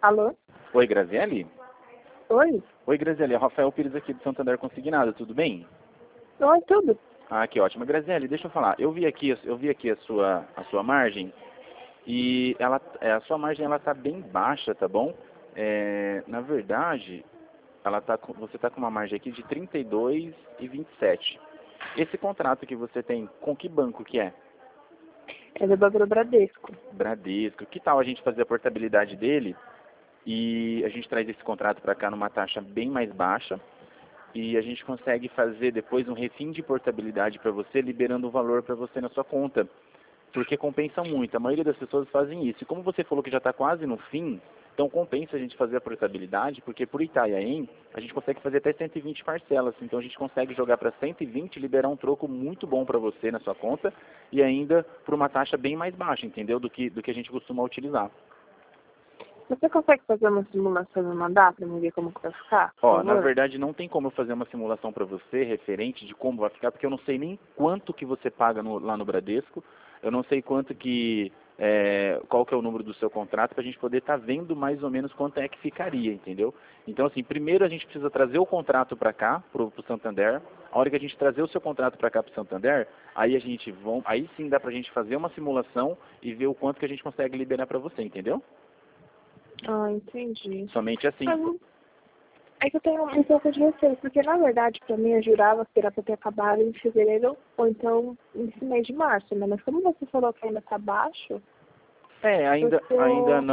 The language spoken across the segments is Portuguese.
Alô? Oi, Graziele? Oi? Oi, Graziele. É o Rafael Pires aqui do Santander Consignado. Tudo bem? Oi, tudo? Ah, que ótimo. Graziele, deixa eu falar. Eu vi aqui a sua margem e a sua margem ela tá bem baixa, tá bom? Na verdade, você tá com uma margem aqui de 32,27. Esse contrato que você tem, com que banco que é? É do Banco do Bradesco. Bradesco. Que tal a gente fazer a portabilidade dele e a gente traz esse contrato para cá numa taxa bem mais baixa e a gente consegue fazer depois um refim de portabilidade para você, liberando o valor para você na sua conta, porque compensa muito. A maioria das pessoas fazem isso. E como você falou que já está quase no fim, então compensa a gente fazer a portabilidade, porque por Itanhaém a gente consegue fazer até 120 parcelas. Então a gente consegue jogar para 120 e liberar um troco muito bom para você na sua conta e ainda por uma taxa bem mais baixa, entendeu? Do que a gente costuma utilizar. Você consegue fazer uma simulação e me mandar para me ver como que vai ficar? Ó, Por na favor? verdade não tem como eu fazer uma simulação para você referente de como vai ficar, porque eu não sei nem quanto que você paga lá no Bradesco, eu não sei quanto que, qual que é o número do seu contrato, para a gente poder estar vendo mais ou menos quanto é que ficaria, entendeu? Então assim, primeiro a gente precisa trazer o contrato para cá, pro Santander. A hora que a gente trazer o seu contrato para cá pro Santander, aí aí sim dá pra gente fazer uma simulação e ver o quanto que a gente consegue liberar para você, entendeu? Ah, entendi. Somente assim. Mas é que eu tenho um pouco de receio, porque na verdade para mim eu jurava que era para ter acabado em fevereiro ou então nesse mês de março, né? Mas como você falou que ainda tá baixo, eu tô...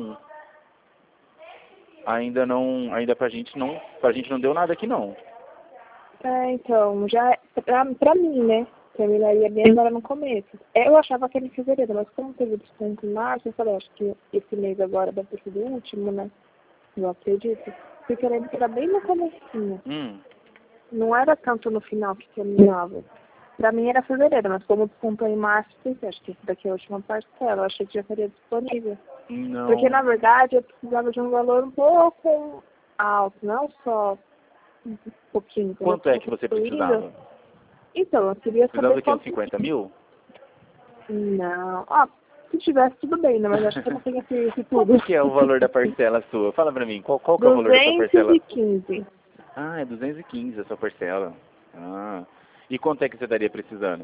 Ainda pra gente não deu nada aqui não. Então, já pra mim, né? Terminaria bem agora no começo. Eu achava que era em fevereiro, mas como teve desconto em março, eu falei, acho que esse mês agora deve ter sido o último, né? Eu acredito. Porque eu lembro que era bem no comecinho. Não era tanto no final que terminava. Pra mim era fevereiro, mas como descontou em março, eu pensei, acho que esse daqui é a última parcela. Eu achei que já seria disponível. Não. Porque, na verdade, eu precisava de um valor um pouco alto, não só um pouquinho. Quanto é que você precisava? Então, eu queria Precisava saber de uns quanto... 50 mil? Não. Se tivesse, tudo bem, né? Mas acho que eu não tenho esse tudo. Qual que é o valor da parcela sua? Fala pra mim, qual que é o valor da sua parcela? 215. Ah, é 215 a sua parcela. Ah. E quanto é que você estaria precisando?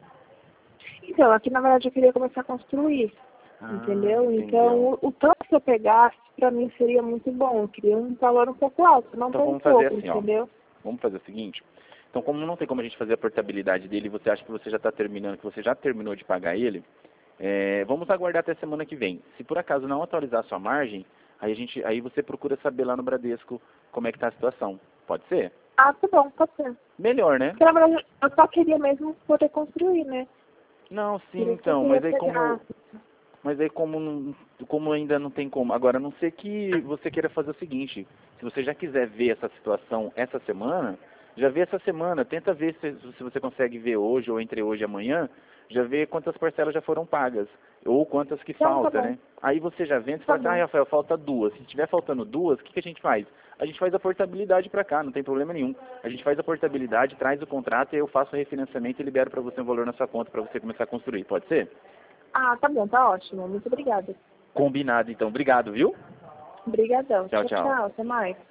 Então, aqui na verdade eu queria começar a construir. Entendeu? Então, o tanto que eu pegasse, pra mim seria muito bom. Eu queria um valor um pouco alto, não Então tão vamos fazer pouco, assim, entendeu? Vamos fazer o seguinte. Então, como não tem como a gente fazer a portabilidade dele, você acha que você já está terminando, que você já terminou de pagar ele, vamos aguardar até semana que vem. Se por acaso não atualizar a sua margem, aí você procura saber lá no Bradesco como é que está a situação. Pode ser? Ah, tá bom, pode ser. Melhor, né? Porque na verdade eu só queria mesmo poder construir, né? Não, sim, Queria que eu então, queria pegar. mas aí como ainda não tem como. Agora, a não ser que você queira fazer o seguinte, se você já quiser ver essa situação essa semana, já vê essa semana, tenta ver se você consegue ver hoje ou entre hoje e amanhã, já vê quantas parcelas já foram pagas, ou quantas que Então, tá falta, bom. né? Aí você já vê, você Tá fala assim, bom. Rafael, falta duas. Se tiver faltando duas, o que a gente faz? A gente faz a portabilidade para cá, não tem problema nenhum. A gente faz a portabilidade, traz o contrato e eu faço o refinanciamento e libero para você um valor na sua conta para você começar a construir. Pode ser? Ah, tá bom, tá ótimo. Muito obrigada. Combinado, então. Obrigado, viu? Obrigadão. Tchau, Tchau, tchau. tchau. Até mais.